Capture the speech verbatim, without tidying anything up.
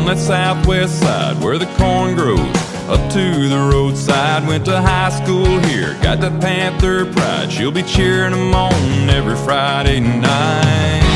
that southwest side where the corn grows, up to the roadside. Went to high school here, got that Panther pride. She'll be cheering them on every Friday night.